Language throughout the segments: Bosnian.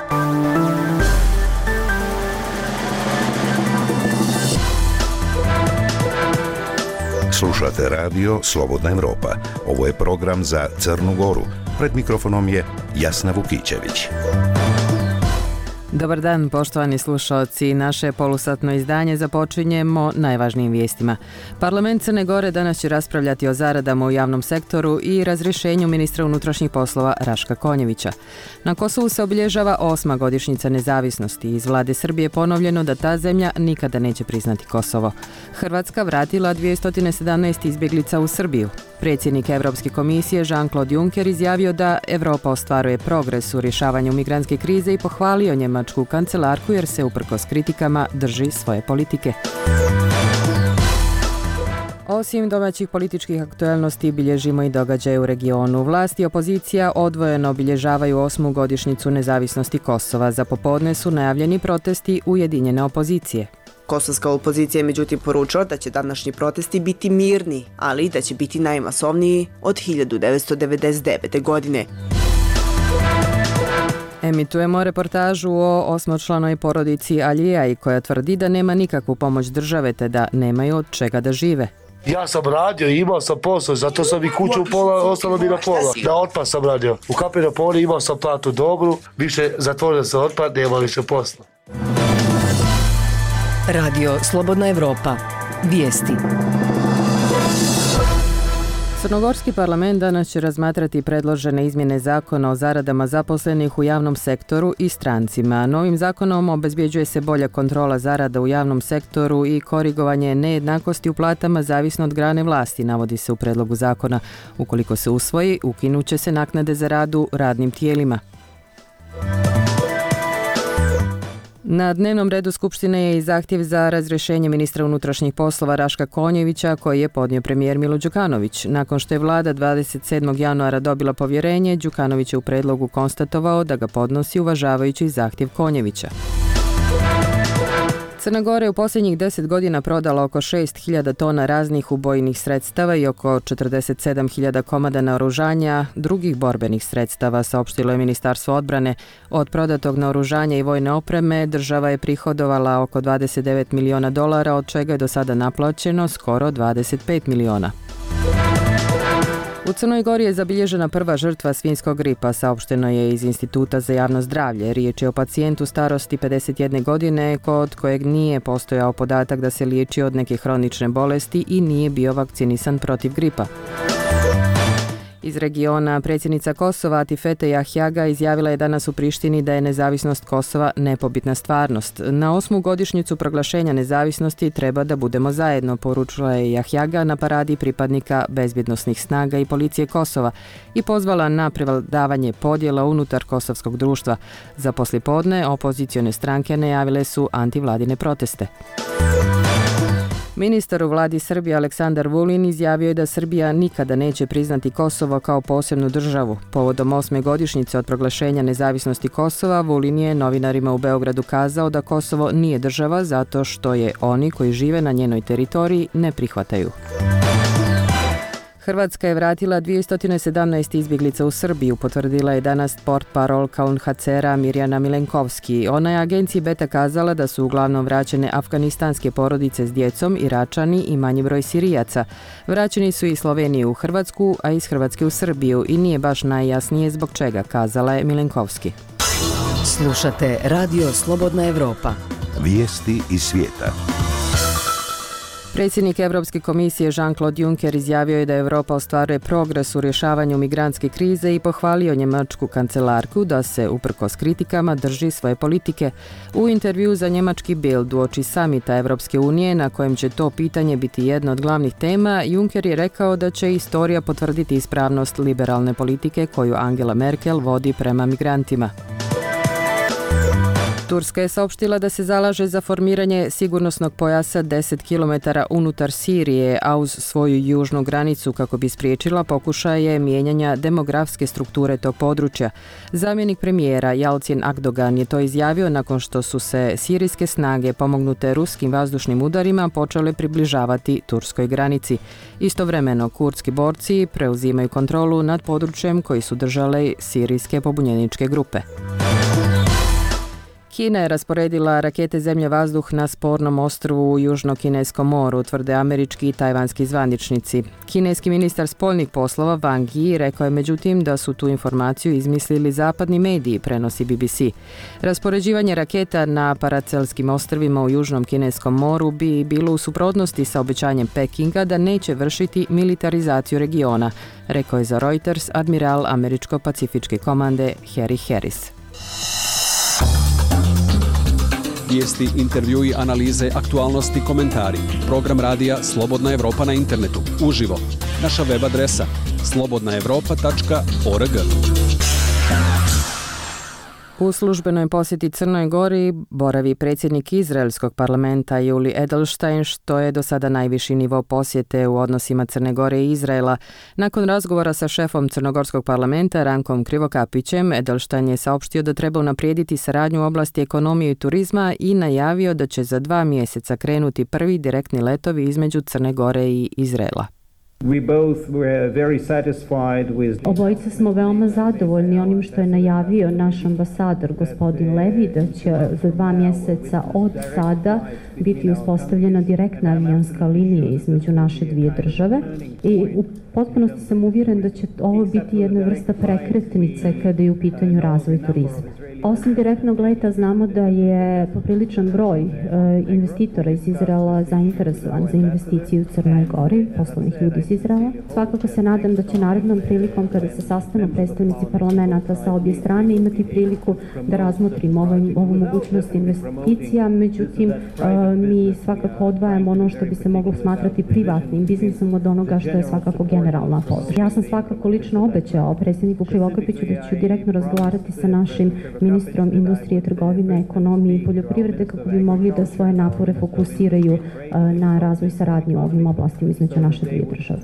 Slušate radio Slobodna Evropa. Ovo je program za Crnu Goru. Pred mikrofonom je Jasna Vukićević. Dobar dan, poštovani slušaoci. Naše polusatno izdanje započinjemo najvažnijim vijestima. Parlament Crne Gore danas će raspravljati o zaradama u javnom sektoru i razrješenju ministra unutrašnjih poslova Raška Konjevića. Na Kosovu se obilježava 8. godišnjica nezavisnosti. Iz vlade Srbije je ponovljeno da ta zemlja nikada neće priznati Kosovo. Hrvatska vratila 217 izbjeglica u Srbiju. Predsjednik Evropske komisije Jean-Claude Juncker izjavio da Evropa ostvaruje progres u rješavanju migrantske krize i pohvalio njemačku kancelarku jer se uprkos kritikama drži svoje politike. Osim domaćih političkih aktualnosti bilježimo i događaje u regionu. Vlast i opozicija odvojeno obilježavaju 8. godišnjicu nezavisnosti Kosova. Za popodne su najavljeni protesti ujedinjene opozicije. Kosovska opozicija je međutim poručila da će današnji protesti biti mirni, ali i da će biti najmasovniji od 1999. godine. Emitujemo reportažu o 8-članoj porodici Alijaj koja tvrdi da nema nikakvu pomoć države te da nemaju od čega da žive. Ja sam radio i imao sam posao, zato sam i kuću pola, ostalo mi na pola. Na otpad sam radio. U Kapinopoli imao sam platu dobru, više zatvorio sam otpad, nema više posla. Radio Slobodna Evropa. Vijesti. Crnogorski parlament danas će razmatrati predložene izmjene zakona o zaradama zaposlenih u javnom sektoru i strancima. Novim zakonom obezbjeđuje se bolja kontrola zarada u javnom sektoru i korigovanje nejednakosti u platama zavisno od grane vlasti, navodi se u predlogu zakona. Ukoliko se usvoji, ukinuće se naknade za rad u radnim tijelima. Na dnevnom redu Skupštine je i zahtjev za razrješenje ministra unutrašnjih poslova Raška Konjevića koji je podnio premijer Milo Đukanović. Nakon što je vlada 27. januara dobila povjerenje, Đukanović je u predlogu konstatovao da ga podnosi uvažavajući zahtjev Konjevića. Crna Gora je u posljednjih 10 godina prodala oko 6.000 tona raznih ubojnih sredstava i oko 47.000 komada naoružanja drugih borbenih sredstava, saopštilo je Ministarstvo odbrane. Od prodatog naoružanja i vojne opreme država je prihodovala oko $29 miliona, od čega je do sada naplaćeno skoro 25 miliona. U Crnoj Gori je zabilježena prva žrtva svinjskog gripa, saopšteno je iz Instituta za javno zdravlje. Riječ je o pacijentu starosti 51 godine kod kojeg nije postojao podatak da se liječi od neke hronične bolesti i nije bio vakcinisan protiv gripa. Iz regiona predsjednica Kosova Atifete Jahjaga izjavila je danas u Prištini da je nezavisnost Kosova nepobitna stvarnost. Na 8. godišnjicu proglašenja nezavisnosti treba da budemo zajedno, poručila je Jahjaga na paradi pripadnika bezbjednosnih snaga i policije Kosova i pozvala na prevladavanje podjela unutar kosovskog društva. Za poslijepodne opozicione stranke najavile su antivladine proteste. Ministar u vladi Srbije Aleksandar Vulin izjavio je da Srbija nikada neće priznati Kosovo kao posebnu državu. Povodom 8. godišnjice od proglašenja nezavisnosti Kosova, Vulin je novinarima u Beogradu kazao da Kosovo nije država zato što je oni koji žive na njenoj teritoriji ne prihvataju. Hrvatska je vratila 217 izbjeglica u Srbiju, potvrdila je danas portparolka UNHCR-a Mirjana Milenkovski. Ona je agenciji Beta kazala da su uglavnom vraćene afganistanske porodice s djecom, Iračani i manji broj Sirijaca. Vraćeni su iz Slovenije u Hrvatsku, a iz Hrvatske u Srbiju i nije baš najjasnije zbog čega, kazala je Milenkovski. Slušate Radio Slobodna Evropa. Vijesti iz svijeta. Predsjednik Evropske komisije Jean-Claude Juncker izjavio je da Evropa ostvaruje progres u rješavanju migrantske krize i pohvalio njemačku kancelarku da se uprkos kritikama drži svoje politike. U intervju za njemački Bild uoči samita Evropske unije, na kojem će to pitanje biti jedna od glavnih tema, Juncker je rekao da će istorija potvrditi ispravnost liberalne politike koju Angela Merkel vodi prema migrantima. Turska je saopštila da se zalaže za formiranje sigurnosnog pojasa 10 km unutar Sirije, a uz svoju južnu granicu kako bi spriječila pokušaje mijenjanja demografske strukture tog područja. Zamjenik premijera Yalcin Akdogan je to izjavio nakon što su se sirijske snage pomognute ruskim vazdušnim udarima počele približavati turskoj granici. Istovremeno, kurdski borci preuzimaju kontrolu nad područjem koji su držale sirijske pobunjeničke grupe. Kina je rasporedila rakete zemlje-vazduh na spornom ostrvu u Južno-Kineskom moru, tvrde američki i tajvanski zvaničnici. Kineski ministar spoljnih poslova Wang Yi rekao je međutim da su tu informaciju izmislili zapadni mediji, prenosi BBC. Raspoređivanje raketa na Paracelskim ostrvima u Južnom Kineskom moru bi bilo u suprotnosti sa obećanjem Pekinga da neće vršiti militarizaciju regiona, rekao je za Reuters admiral Američko-pacifičke komande Harry Harris. Vijesti, intervjui, analize, aktualnosti, komentari. Program radija Slobodna Evropa na internetu. Uživo. Naša web adresa slobodnaevropa.org. U službenoj posjeti Crnoj Gori boravi predsjednik izraelskog parlamenta Juli Edelstein, što je do sada najviši nivo posjete u odnosima Crne Gore i Izraela. Nakon razgovora sa šefom crnogorskog parlamenta Rankom Krivokapićem, Edelstein je saopštio da treba unaprijediti saradnju u oblasti ekonomije i turizma i najavio da će za 2 mjeseca krenuti prvi direktni letovi između Crne Gore i Izraela. Obojica smo veoma zadovoljni onim što je najavio naš ambasador gospodin Levi, da će za 2 mjeseca od sada biti uspostavljena direktna avionska linija između naše dvije države i u potpunosti sam uvjeren da će ovo biti jedna vrsta prekretnice kada je u pitanju razvoj turizma. Osim direktnog leta znamo da je popriličan broj investitora iz Izraela zainteresovan za investiciju u Crnoj Gori, poslovnih ljudi iz Izraela. Svakako se nadam da će narednom prilikom kada se sastanu predstavnici parlamenta sa obje strane imati priliku da razmotrimo ovu mogućnost investicija, međutim mi svakako odvajamo ono što bi se moglo smatrati privatnim biznisom od onoga što je svakako generalna podrška. Ja sam svakako lično obećao predsjedniku Krivokapiću da ću direktno razgovarati sa našim ministrom industrije, trgovine, ekonomije i poljoprivrede kako bi mogli da svoje napore fokusiraju na razvoj saradnje u ovim oblastima između naše dvije države.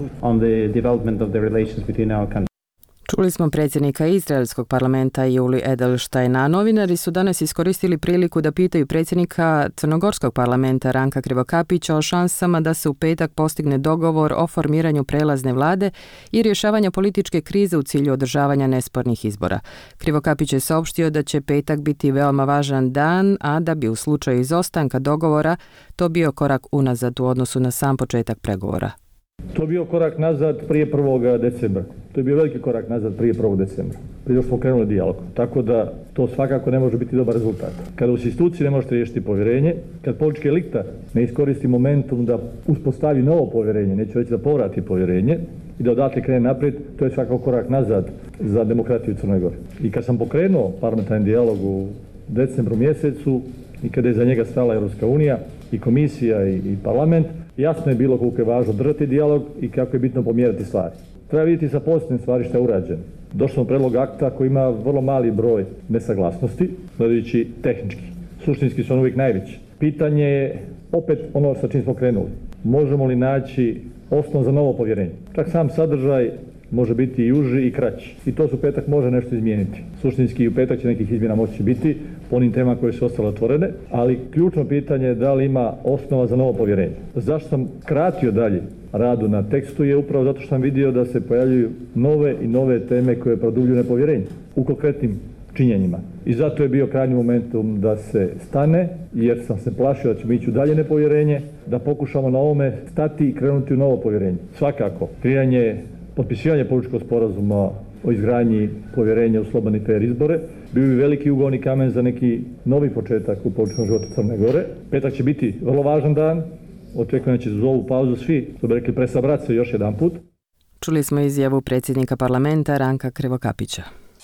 Čuli smo predsjednika izraelskog parlamenta Juli Edelsteina. Novinari su danas iskoristili priliku da pitaju predsjednika crnogorskog parlamenta Ranka Krivokapića o šansama da se u petak postigne dogovor o formiranju prelazne vlade i rješavanja političke krize u cilju održavanja nespornih izbora. Krivokapić je saopštio da će petak biti veoma važan dan, a da bi u slučaju izostanka dogovora to bio korak unazad u odnosu na sam početak pregovora. To je bio korak nazad prije 1. decembra. To je bio veliki korak nazad prije 1. decembra. Prije smo krenuli dijalog. Tako da to svakako ne može biti dobar rezultat. Kada u instituciji ne možete riješiti povjerenje, kad politički elita ne iskoristi momentum da uspostavi novo povjerenje, neću reći da povrati povjerenje i da odatle krene naprijed, to je svakako korak nazad za demokratiju u Crnoj Gori. I kad sam pokrenuo parlamentarni dijalog u decembru mjesecu i kada je za njega stala Europska unija i komisija i parlament, jasno je bilo koliko je važno držati dijalog i kako je bitno pomjerati stvari. Treba vidjeti sa pozitivnim stvari što je urađeno. Došli smo predlog akta koji ima vrlo mali broj nesaglasnosti, gledajući tehnički. Suštinski su on uvijek najveći. Pitanje je opet ono sa čim smo krenuli. Možemo li naći osnov za novo povjerenje? Čak sam sadržaj može biti i uži i kraći. I to su petak može nešto izmijeniti. Suštinski u petak će nekih izmjena moći biti po onim temama koje su ostale otvorene, ali ključno pitanje je da li ima osnova za novo povjerenje. Zašto sam kratio dalje radu na tekstu je upravo zato što sam vidio da se pojavljuju nove i nove teme koje produbljuju nepovjerenje u konkretnim činjenjima. I zato je bio krajnji momentum da se stane, jer sam se plašio da ćemo ići u dalje nepovjerenje, da pokušamo na ovome stati i krenuti u novo povjerenje. Svakako, potpisivanje političkog sporazuma o izgradnji povjerenja u slobodne i fer izbore bio bi veliki ugovni kamen za neki novi početak u političkom životu Crne Gore. Petak će biti vrlo važan dan. Očekujem da će za ovu pauzu svi, što bi rekli, presabrati se još jedan put. Čuli smo izjavu predsjednika parlamenta Ranka Krivokapića.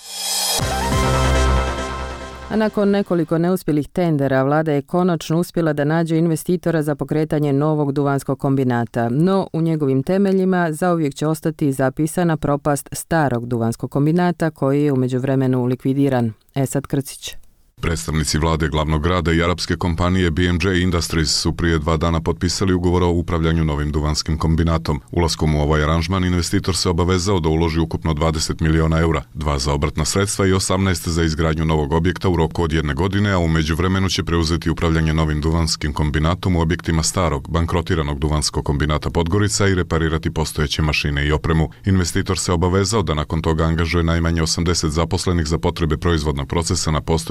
A nakon nekoliko neuspjelih tendera, vlada je konačno uspjela da nađe investitora za pokretanje novog duvanskog kombinata, no u njegovim temeljima zauvijek će ostati zapisana propast starog duvanskog kombinata koji je u međuvremenu likvidiran. Esad Krcić. Predstavnici vlade glavnog grada i arapske kompanije BMJ Industries su prije 2 dana potpisali ugovor o upravljanju novim duvanskim kombinatom. Ulaskom u ovaj aranžman investitor se obavezao da uloži ukupno 20 miliona eura, 2 za obrtna sredstva i 18 za izgradnju novog objekta u roku od 1 godine, a u međuvremenu će preuzeti upravljanje novim duvanskim kombinatom u objektima starog, bankrotiranog duvanskog kombinata Podgorica i reparirati postojeće mašine i opremu. Investitor se obavezao da nakon toga angažuje najmanje 80 zaposlenih za potrebe proizvodnog procesa na postojećoj lokaciji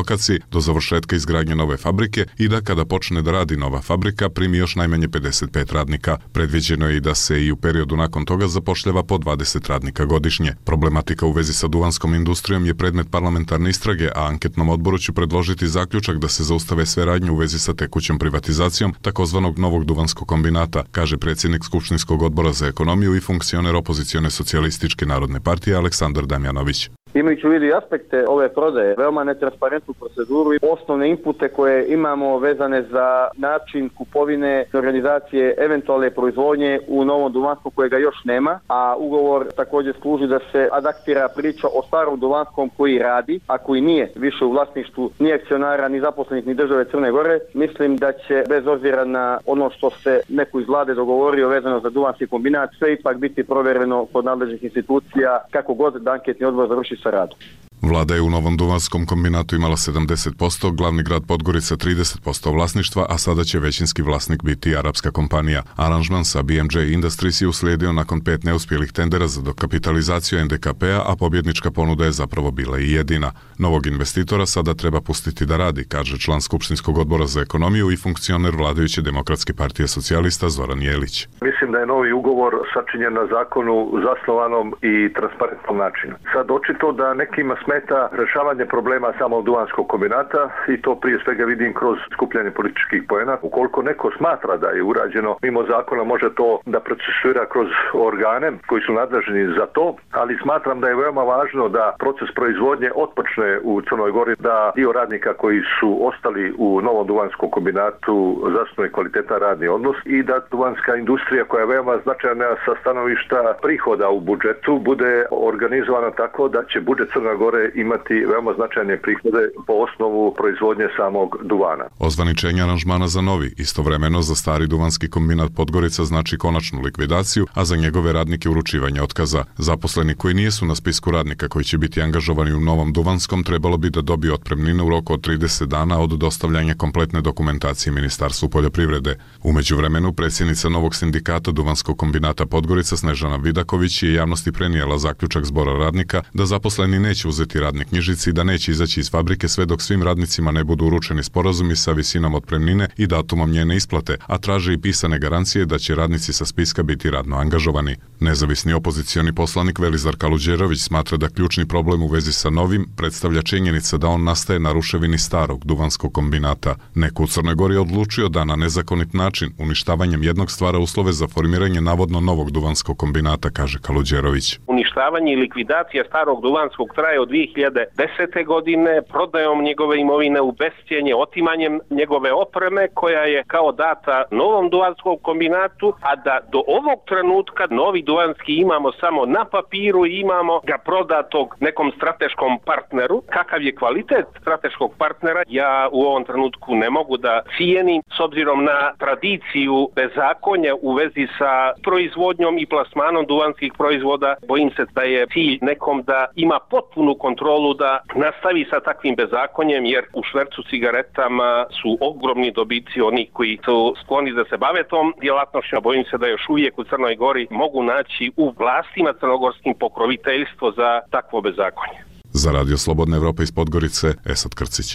lokaciji do završetka izgradnje nove fabrike i da kada počne da radi nova fabrika primi još najmanje 55 radnika. Predviđeno je i da se i u periodu nakon toga zapošljava po 20 radnika godišnje. Problematika u vezi sa duvanskom industrijom je predmet parlamentarne istrage, a anketnom odboru će predložiti zaključak da se zaustave sve radnje u vezi sa tekućom privatizacijom takozvanog novog duvanskog kombinata, kaže predsjednik Skupštinskog odbora za ekonomiju i funkcioner opozicione socijalističke narodne partije Aleksandar Damjanović. Imajući u vidu i aspekte ove prodaje, veoma netransparentnu proceduru i osnovne inpute koje imamo vezane za način kupovine organizacije eventualne proizvodnje u Novom Duvanskom kojega još nema, a ugovor također služi da se adaptira priča o starom Duvanskom koji radi, a koji nije više u vlasništvu ni akcionara, ni zaposlenih, ni države Crne Gore. Mislim da će, bez obzira na ono što se neko iz vlade dogovorio vezano za duvanski kombinat, sve ipak biti provjereno kod nadležnih institucija kako god da anketni odbor završi sa radom. Vlada je u Novom duvanskom kombinatu imala 70%, glavni grad Podgorica 30% vlasništva, a sada će većinski vlasnik biti arapska kompanija. Aranžman sa BMJ Industries je uslijedio nakon 5 neuspjelih tendera za dokapitalizaciju NDKP-a, a pobjednička ponuda je zapravo bila i jedina. Novog investitora sada treba pustiti da radi, kaže član Skupštinskog odbora za ekonomiju i funkcioner vladajuće Demokratske partije socijalista Zoran Jelić. Mislim da je novi ugovor sačinjen na zakonu zasnovanom i transparentnom načinu. Sad očito da nekima smeta rješavanje problema samog duvanskog kombinata i to prije svega vidim kroz skupljanje političkih poena. Ukoliko neko smatra da je urađeno mimo zakona, može to da procesuira kroz organe koji su nadležni za to, ali smatram da je veoma važno da proces proizvodnje otpočne u Crnoj Gori, da dio radnika koji su ostali u Novom duvanskom kombinatu zasnuje kvalitetan radni odnos i da duvanska industrija koja je veoma značajna sa stanovišta prihoda u budžetu bude organizovana tako da će budžet Crne Gore imati veoma značajne prihode po osnovu proizvodnje samog duvana. Ozvaničenje aranžmana za novi, istovremeno za stari duvanski kombinat Podgorica znači konačnu likvidaciju, a za njegove radnike uručivanje otkaza. Zaposleni koji nijesu na spisku radnika koji će biti angažovani u Novom duvanskom trebalo bi da dobiju otpremnine u roku od 30 dana od dostavljanja kompletne dokumentacije Ministarstvu poljoprivrede. U međuvremenu predsjednica novog sindikata duvanskog kombinata Podgorica Snežana Vidaković je javnosti prenijela zaključak zbora radnika da zaposleni neće uzeti radne knjižice i da neće izaći iz fabrike sve dok svim radnicima ne budu uručeni sporazumi sa visinom otpremnine i datumom njene isplate, a traže i pisane garancije da će radnici sa spiska biti radno angažovani. Nezavisni opozicioni poslanik Velizar Kaluđerović smatra da ključni problem u vezi sa novim predstavlja činjenica da on nastaje na ruševini starog duvanskog kombinata. Neko u Crnoj Gori je odlučio da na nezakonit način uništavanjem jednog stvara uslove za formiranje navodno novog duvanskog kombinata, kaže Kaluđerović. Uništavanje i likvidacija starog duvanskog traje od 2010. godine, prodajom njegove imovine u bescjenje, otimanjem njegove opreme koja je kao data novom duvanskom kombinatu, a da do ovog trenutka novi duvanski imamo samo na papiru i imamo ga prodatog nekom strateškom partneru. Kakav je kvalitet strateškog partnera, ja u ovom trenutku ne mogu da cijenim s obzirom na tradiciju bezakonja u vezi sa proizvodnjom i plasmanom duvanskih proizvoda. Bojim se da je cilj nekom da ima potpunu kontrolu da nastavi sa takvim bezakonjem, jer u švercu cigaretama su ogromni dobici onih koji su skloni da se bave tom djelatnošću. Bojim se da još uvijek u Crnoj Gori mogu naći u vlastima crnogorskim pokroviteljstvo za takvo bezakonje. Za Radio Slobodna Evropa iz Podgorice, Esad Krcić.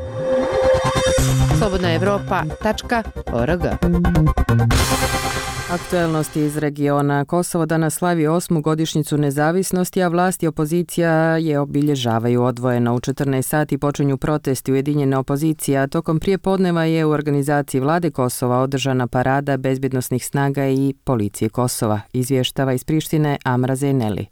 slobodnaevropa.org. Aktuelnosti iz regiona. Kosovo danas slavi 8. godišnjicu nezavisnosti, a vlast i opozicija je obilježavaju odvojeno. U 14 sati počinju protesti ujedinjene opozicije, a tokom prijepodneva je u organizaciji vlade Kosova održana parada bezbjednosnih snaga i policije Kosova. Izvještava iz Prištine Amra Zeyneli.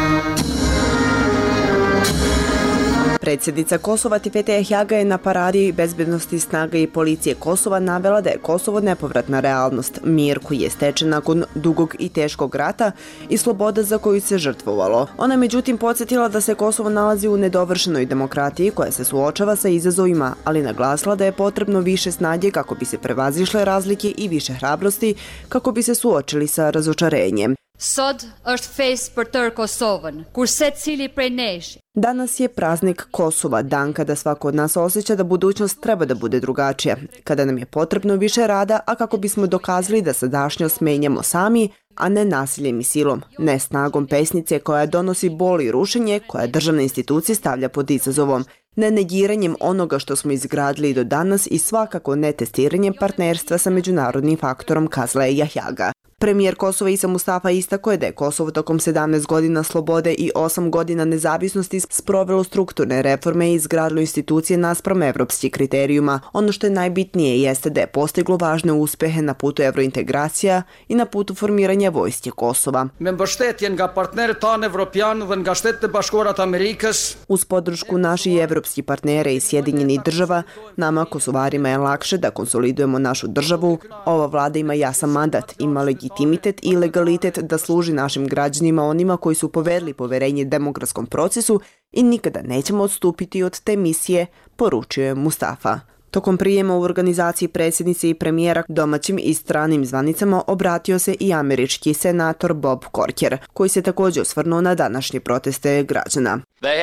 Predsjednica Kosova Tipete Ehjaga je na paradi bezbednosti snaga i policije Kosova navela da je Kosovo nepovratna realnost, mir koji je stečen nakon dugog i teškog rata i sloboda za koju se žrtvovalo. Ona je međutim podsjetila da se Kosovo nalazi u nedovršenoj demokratiji koja se suočava sa izazovima, ali naglasila da je potrebno više snage kako bi se prevazišle razlike i više hrabrosti kako bi se suočili sa razočarenjem. Sot është fest për tërë Kosovën, kur secili prej nesh. Danas je praznik Kosova, dan kada svako od nas osjeća da budućnost treba da bude drugačija, kada nam je potrebno više rada, a kako bismo dokazali da sadašnjost menjamo sami, a ne nasiljem i silom, ne snagom pesnice koja donosi bol i rušenje, koja državne institucije stavlja pod izazovom, ne negiranjem onoga što smo izgradili do danas i svakako ne testiranjem partnerstva sa međunarodnim faktorom, kazala je Jahjaga. Premijer Kosova Isa Mustafa istakao je da je Kosovo tokom 17 godina slobode i 8 godina nezavisnosti sprovelo strukturne reforme i izgradilo institucije naspram evropskih kriterijuma. Ono što je najbitnije jeste da je postiglo važne uspehe na putu evrointegracija i na putu formiranja vojske Kosova. Me mbështetje nga partnerët tanë evropianë dhe nga Shtetet e Bashkuara Amerikës. Uz podršku naših evropskih partnera i Sjedinjenih država, nama Kosovarima je lakše da konsolidujemo našu državu. Ova vlada ima jasan mandat, ima legitimitet i legalitet da služi našim građanima, onima koji su povedli poverenje demokratskom procesu i nikada nećemo odstupiti od te misije, poručio je Mustafa. Tokom prijema u organizaciji predsjednice i premijera domaćim i stranim zvanicama obratio se i američki senator Bob Corker, koji se također osvrnuo na današnje proteste građana.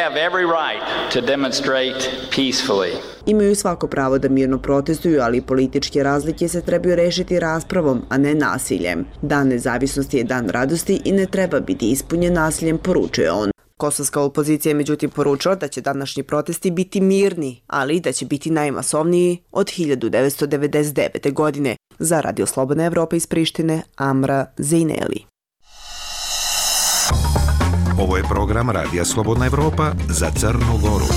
Imaju svako pravo da mirno protestuju, ali političke razlike se trebaju rešiti raspravom, a ne nasiljem. Dan nezavisnosti je dan radosti i ne treba biti ispunjen nasiljem, poručuje on. Kosovska opozicija je međutim poručila da će današnji protesti biti mirni, ali da će biti najmasovniji od 1999. godine. Za Radio Slobodna Evropa iz Prištine, Amra Zejneli. Ovo je program Radija Slobodna Evropa za Crnu Goru.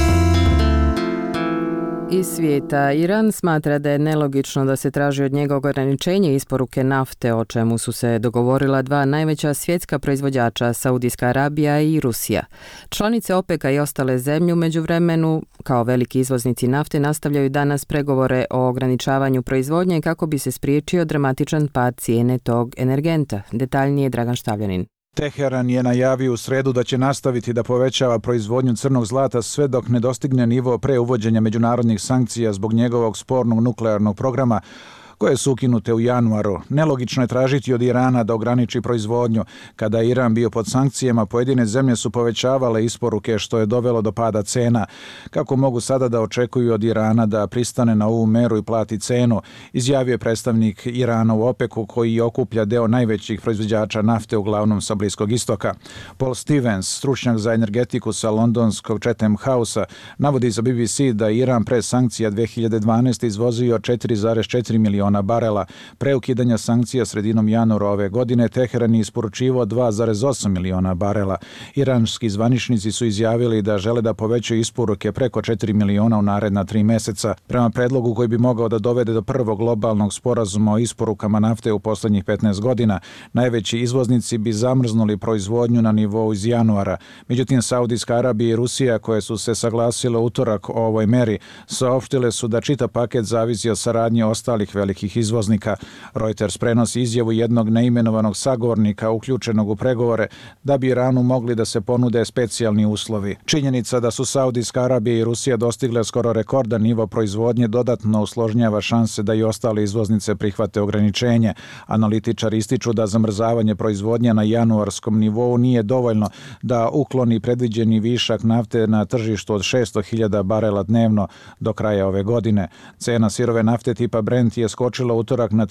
Iz svijeta, Iran smatra da je nelogično da se traži od njega ograničenje isporuke nafte, o čemu su se dogovorila dva najveća svjetska proizvođača, Saudijska Arabija i Rusija. Članice OPEC-a i ostale zemlje u međuvremenu, kao veliki izvoznici nafte, nastavljaju danas pregovore o ograničavanju proizvodnje kako bi se spriječio dramatičan pad cijene tog energenta. Detaljnije Dragan Štavljanin. Teheran je najavio u sredu da će nastaviti da povećava proizvodnju crnog zlata sve dok ne dostigne nivo pre uvođenja međunarodnih sankcija zbog njegovog spornog nuklearnog programa, koje su ukinute u januaru. Nelogično je tražiti od Irana da ograniči proizvodnju. Kada je Iran bio pod sankcijama, pojedine zemlje su povećavale isporuke, što je dovelo do pada cena. Kako mogu sada da očekuju od Irana da pristane na ovu meru i plati cenu, izjavio je predstavnik Irana u OPEC-u, koji okuplja deo najvećih proizvođača nafte, uglavnom sa Bliskog istoka. Paul Stevens, stručnjak za energetiku sa londonskog Chatham House-a, navodi za BBC da Iran pre sankcija 2012. izvozio 4,4 miliona barela. Pre ukidanja sankcija sredinom januara ove godine Teheran je isporučivao 2,8 miliona barela. Iranski zvaničnici su izjavili da žele da povećaju isporuke preko 4 miliona u naredna 3 meseca. Prema predlogu koji bi mogao da dovede do prvog globalnog sporazuma o isporukama nafte u poslednjih 15 godina, najveći izvoznici bi zamrznuli proizvodnju na nivou iz januara. Međutim, Saudijska Arabija i Rusija, koje su se saglasile utorak o ovoj meri, saopštile su da čitav paket zavisi od saradnje ostalih velikih izvoznika. Reuters prenosi izjavu jednog neimenovanog sagovornika uključenog u pregovore da bi Iranu mogli da se ponude specijalni uslovi. Činjenica da su Saudijska Arabija i Rusija dostigle skoro rekordan nivo proizvodnje dodatno usložnjava šanse da i ostale izvoznice prihvate ograničenje. Analitičari ističu da zamrzavanje proizvodnje na januarskom nivou nije dovoljno da ukloni predviđeni višak nafte na tržištu od 600.000 barela dnevno do kraja ove godine. Cena sirove nafte tipa Brent je skočila utorak na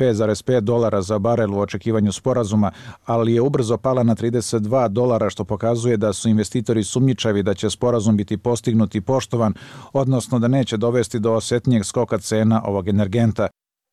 $35,5 za barel u očekivanju sporazuma, ali je ubrzo pala na $32, što pokazuje da su investitori sumnjičavi da će sporazum biti postignut i poštovan, odnosno da neće dovesti do osetnijeg skoka cena ovog energenta.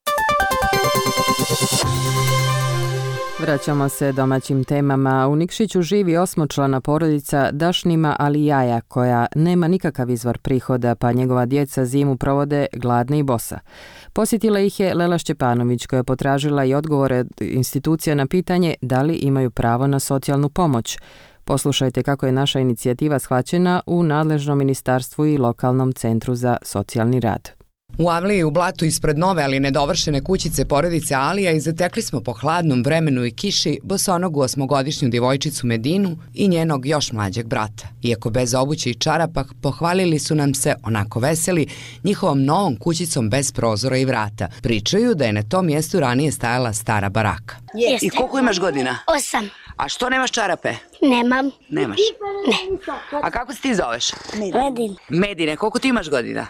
Vraćamo se domaćim temama. U Nikšiću živi 8-člana porodica Dašnima Alijaja, koja nema nikakav izvor prihoda, pa njegova djeca zimu provode gladna i bosa. Posjetila ih je Lela Šćepanović, koja je potražila i odgovore institucija na pitanje da li imaju pravo na socijalnu pomoć. Poslušajte kako je naša inicijativa shvaćena u nadležnom ministarstvu i lokalnom centru za socijalni rad. U avliji u Blatu ispred nove, ali nedovršene kućice porodice Alija i zatekli smo po hladnom vremenu i kiši bosonogu 8-godišnju djevojčicu Medinu i njenog još mlađeg brata. Iako bez obuće i čarapa, pohvalili su nam se, onako veseli, njihovom novom kućicom bez prozora i vrata. Pričaju da je na tom mjestu ranije stajala stara baraka. Jeste. I koliko imaš godina? 8. A što nemaš čarape? Nemam. Nemaš? Ne. A kako se ti zoveš? Medin. Medine, koliko ti imaš godina?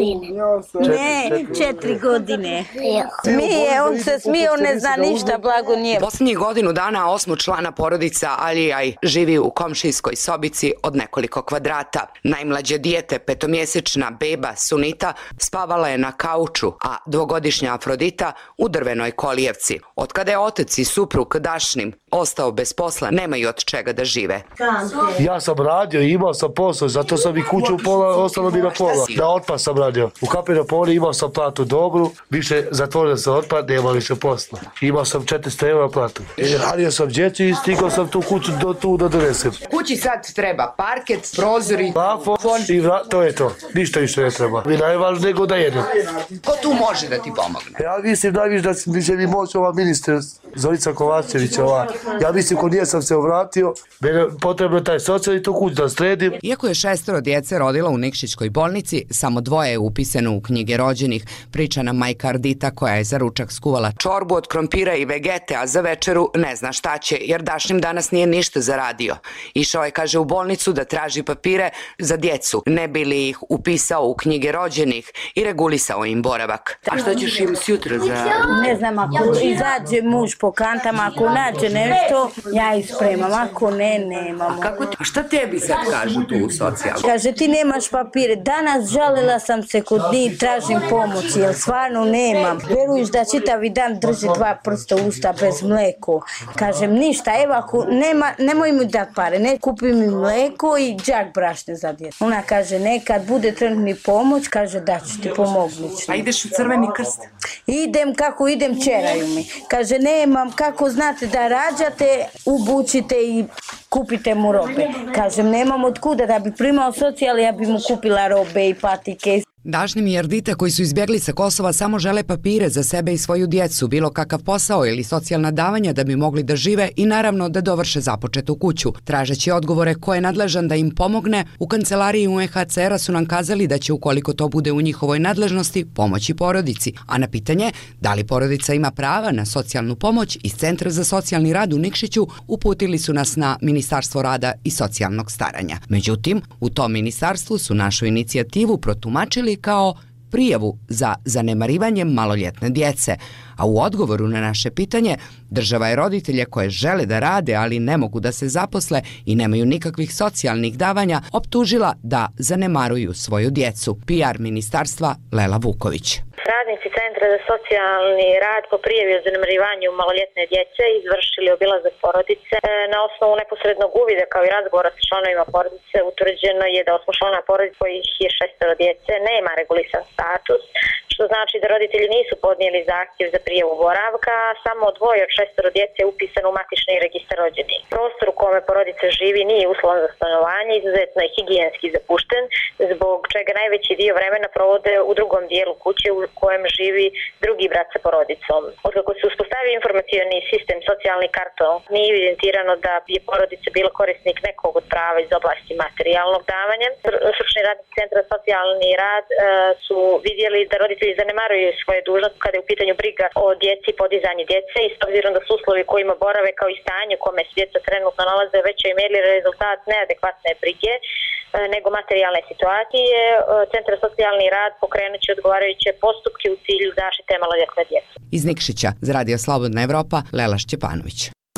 Ne, 4 godine. Smije, on se smije, on ne zna ništa, blago nije. Posljednjih godinu dana 8 člana porodica Alijaj živi u komšijskoj sobici od nekoliko kvadrata. Najmlađe dijete, 5-mjesečna beba Sunita, spavala je na kauču, a 2-godišnja Afrodita u drvenoj kolijevci. Od kada je otac i suprug Dašnim ostao bez posla, nemaju od čega da žive. Ja sam radio i imao sam posao, zato sam i kuću ostalo mi na pola. Da otpad sam radio. U Kapinopoli imao sam platu dobru, više zatvorio sam otpad, nema više posla. Imao sam 400 € platu. Radio sam djeci i stigao sam tu kuću tu da donesem. Kući sad treba parket, prozori, plafon i to je to. Ništa više ne treba. Mi najvažnije nego da jedem. Ko tu može da ti pomogne? Ja mislim najviše da će mi moći ova ministar Zorica Kovačević. Ja mislim ko nije sam se vratio, mene potrebno je taj socijalni tu kuć da sredim. Iako je 6 djece rodila u Nikšićkoj bolnici, samo 2 je upisano u knjige rođenih, priča nam majka Ardita koja je za ručak skuvala čorbu od krompira i vegete, a za večeru ne zna šta će, jer Dašnim danas nije ništa zaradio. Išao je, kaže, u bolnicu da traži papire za djecu, ne bi li ih upisao u knjige rođenih i regulisao im boravak. A što ćeš im sutra za... Ne znam, ako izađe muž po kantama, ako nađe nešto, ja ih spremam, ako ne, nemamo. A šta tebi sad kažu tu u socijalnu? Kaže, ti nemaš papire. Danas žalila sam se kod njih, tražim pomoć, jer stvarno nemam. Veruješ da čitavi dan drži 2 prsta u usta bez mleko. Kažem, ništa, evo ako nema, nemoj mi dati pare, ne kupi mi mleko i džak brašne za djecu. Ona kaže, nekad bude trenutni pomoć, kaže, da ću ti pomognić. A ideš u Crveni krst? Idem, kako idem, čeraju mi. Kaže, nemam, kako znate da rađate, ubučite i kupite mu robe. Kažem, nemam od kuda da bi primao socijal, ja bi mu kupila robe i patike. Dašnim i Ardita koji su izbjegli sa Kosova samo žele papire za sebe i svoju djecu, bilo kakav posao ili socijalna davanja da bi mogli da žive i naravno da dovrše započetu kuću. Tražeći odgovore ko je nadležan da im pomogne, u kancelariji UNHCR-a su nam kazali da će, ukoliko to bude u njihovoj nadležnosti, pomoći porodici. A na pitanje da li porodica ima prava na socijalnu pomoć iz Centra za socijalni rad u Nikšiću uputili su nas na Ministarstvo rada i socijalnog staranja. Međutim, u tom ministarstvu su našu inicijativu protumačili kao prijavu za zanemarivanje maloljetne djece, a u odgovoru na naše pitanje država je roditelje koje žele da rade, ali ne mogu da se zaposle i nemaju nikakvih socijalnih davanja, optužila da zanemaruju svoju djecu. PR ministarstva Lela Vuković. Radnici Centra za socijalni rad po prijavi o zanemarivanju maloljetne djece izvršili obilazak porodice. Na osnovu neposrednog uvida kao i razgovora sa članovima porodice utvrđeno je da 8 člana porodice kojih je 6 djece nema regulisan status, što znači da roditelji nisu podnijeli zahtjev za prijavu boravka, a samo 2 od 6 djece je upisano u matični registar rođenih. Prostor u kome porodica živi nije uslovan za stanovanje, izuzetno je higijenski zapušten, zbog čega najveći dio vremena provode u drugom dijelu kuće u kojem živi drugi brat sa porodicom. Otkako se uspostavio informacioni sistem socijalni karton, nije evidentirano da je porodica bila korisnik nekog od prava iz oblasti materijalnog davanja. Stručni radnici Centra za socijalni rad su vidjeli da roditelji zanemaruju svoje dužnosti kada je u pitanju briga o djeci i podizanje djece, i s obzirom da su uslovi kojima borave kao i stanje u kome se djeca trenutno nalaze u većoj mjeri rezultat neadekvatne brige nego materijalne situacije, Centar za socijalni rad pokrenut će odgovarajuće postupke u cilju zaštite maloljetne djece. Iz Nikšića za Radio Slobodna Evropa, Lela Šćepanović.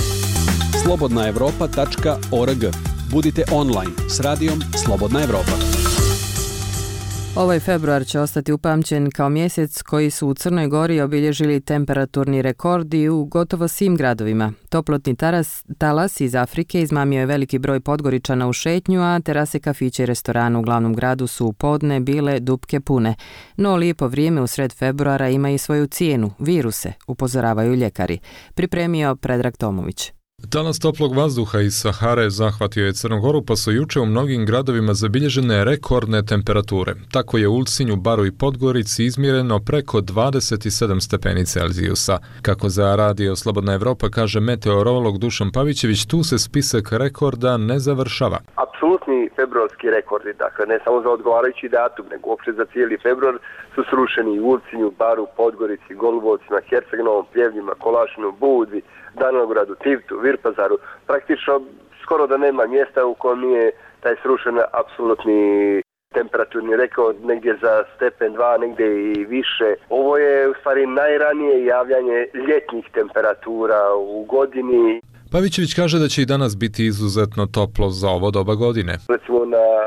slobodnaevropa.org. Budite online s radijom Slobodna Evropa. Ovaj februar će ostati upamćen kao mjesec koji su u Crnoj Gori obilježili temperaturni rekordi u gotovo svim gradovima. Toplotni talas iz Afrike izmamio je veliki broj Podgoričana u šetnju, a terase kafića i restorana u glavnom gradu su u podne bile dupke pune. No lijepo vrijeme u sred februara ima i svoju cijenu, viruse, upozoravaju ljekari. Pripremio Predrag Tomović. Talas toplog vazduha iz Sahare zahvatio je Crnu Goru, pa su juče u mnogim gradovima zabilježene rekordne temperature. Tako je u Ulcinju, Baru i Podgorici izmjereno preko 27 stepeni Celzijusa. Kako za radio Slobodna Evropa kaže meteorolog Dušan Pavićević, tu se spisak rekorda ne završava. Apsolutni februarski rekordi, dakle ne samo za odgovarajući datum, nego uopšte za cijeli februar su srušeni u Ulcinju, Baru, Podgorici, Golubovcima, Herceg-Novom, Pljevljima, Kolašinu, Budvi, Danogradu, Tivtu, Virpazaru. Praktično skoro da nema mjesta u kojem nije taj srušen apsolutni temperaturni rekord, negdje za stepen 2, negdje i više. Ovo je u stvari najranije javljanje ljetnih temperatura u godini. Pavićević kaže da će i danas biti izuzetno toplo za ovo doba godine. Recimo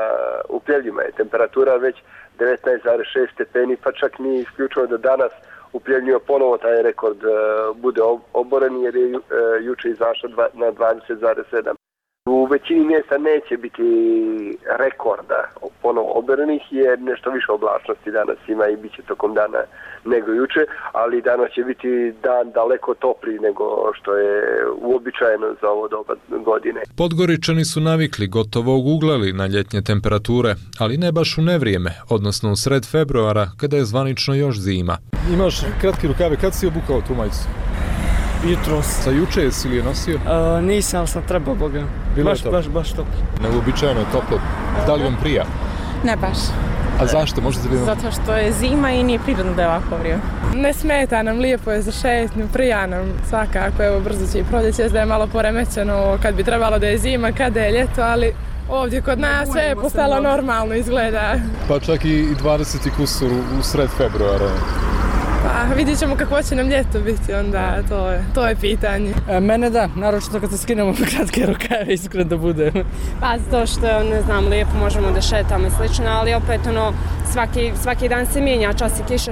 u Pljevljima je temperatura već 19,6 stepeni, pa čak nije isključivo da danas u Pljevljima ponovo taj rekord bude oboren jer je juče izašao na 20,7. U većini mjesta neće biti rekorda ponovo oberenih jer nešto više oblačnosti danas ima i bit će tokom dana nego juče, ali danas će biti dan daleko topliji nego što je uobičajeno za ovo doba godine. Podgoričani su navikli, gotovo oguglali na ljetnje temperature, ali ne baš u nevrijeme, odnosno u sred februara kada je zvanično još zima. Imaš kratke rukave, kad si obukao tu majicu? Jutros. Sa juče jesi li je nosio? Nisam, sam trebao Boga. Baš toplo. Neuobičajeno je toplo. Da li vam prija? Ne baš. A zašto? Možete li vam... Zato što je zima i nije prirodno da je ovako vrijeme. Ne smeta nam, lijepo je za šetnju, prija nam svakako. Evo brzo će i proljeće, da je malo poremećeno kad bi trebalo da je zima, kada je ljeto, ali ovdje kod nas sve je postalo normalno izgleda. Pa čak i 20 kusur u sred februara. Pa vidjet ćemo kako će nam ljeto biti, onda to je pitanje. Mene da, naročito kad se skinemo kratke rukave, iskreno da bude. Pa zato što, ne znam, lijepo možemo da šetamo i slično, ali opet svaki dan se mijenja, čas je kiša,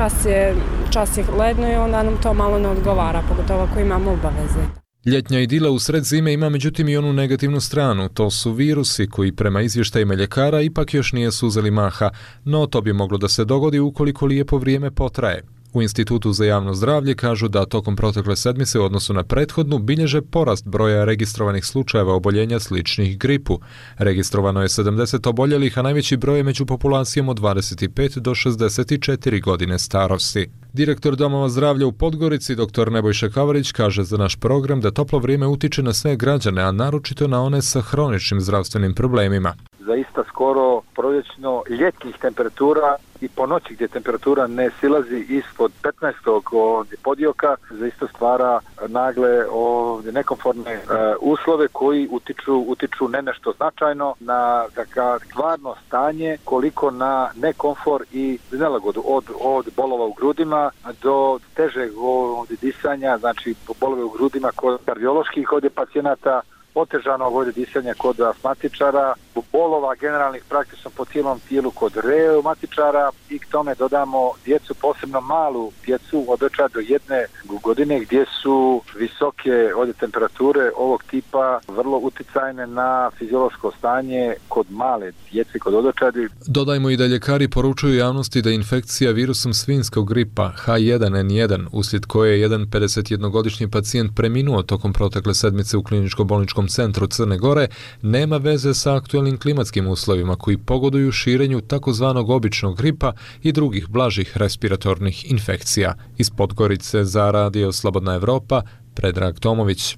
čas je ledno i onda nam to malo ne odgovara, pogotovo ako imamo obaveze. Ljetnja idila u sred zime ima međutim i onu negativnu stranu, to su virusi koji prema izvještajima ljekara ipak još nije uzeli maha, no to bi moglo da se dogodi ukoliko lijepo vrijeme potraje. U Institutu za javno zdravlje kažu da tokom protekle sedmice u odnosu na prethodnu bilježe porast broja registrovanih slučajeva oboljenja sličnih gripu. Registrovano je 70 oboljelih, a najveći broj je među populacijom od 25 do 64 godine starosti. Direktor domova zdravlja u Podgorici, dr. Nebojša Kavarić, kaže za naš program da toplo vrijeme utiče na sve građane, a naročito na one sa hroničnim zdravstvenim problemima. Zaista skoro proljećno ljetnih temperatura i po noći gdje temperatura ne silazi ispod 15. podioka, zaista stvara nagle nekomfortne uslove koji utiču ne nešto značajno na stvarno stanje, koliko na nekomfor i nelagodu od bolova u grudima do težeg disanja, znači bolove u grudima kod kardioloških pacijenata, otežanog disanja kod astmatičara, bolova generalnih praktično po cijelom tijelu kod reumatičara i k tome dodamo djecu, posebno malu djecu od oča do 1 godine gdje su visoke temperature ovog tipa vrlo uticajne na fiziološko stanje kod male djece, kod odočadi. Dodajmo i da ljekari poručuju javnosti da infekcija virusom svinjskog gripa H1N1, uslijed koje je jedan 51-godišnji pacijent preminuo tokom protekle sedmice u kliničko-bolničkom centru Crne Gore, nema veze sa aktuelnim klimatskim uslovima koji pogoduju širenju takozvanog običnog gripa i drugih blažih respiratornih infekcija. Iz Podgorice za radio Slobodna Evropa, Predrag Tomović.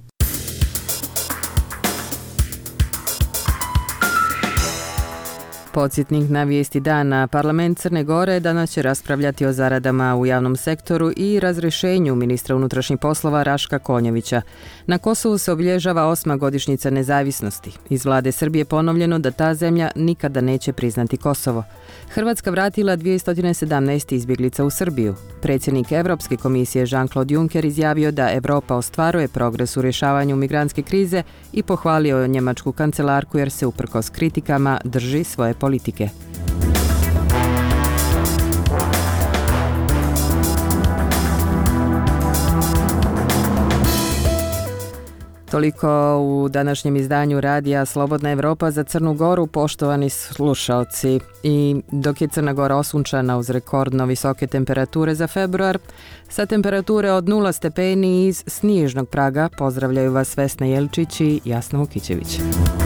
Podsjetnik na vijesti dana. Parlament Crne Gore danas će raspravljati o zaradama u javnom sektoru i razrješenju ministra unutrašnjih poslova Raška Konjevića. Na Kosovu se obilježava 8. godišnjica nezavisnosti. Iz vlade Srbije ponovljeno da ta zemlja nikada neće priznati Kosovo. Hrvatska vratila 217 izbjeglica u Srbiju. Predsjednik Evropske komisije Jean-Claude Juncker izjavio da Evropa ostvaruje progres u rješavanju migrantske krize i pohvalio njemačku kancelarku jer se uprkos kritikama drži svoje politike. Toliko u današnjem izdanju radija Slobodna Evropa za Crnu Goru, poštovani slušalci. I dok je Crna Gora osunčana uz rekordno visoke temperature za februar, sa temperature od 0 stepeni iz snježnog praga pozdravljaju vas Vesna Jelčić i Jasna Vukićević.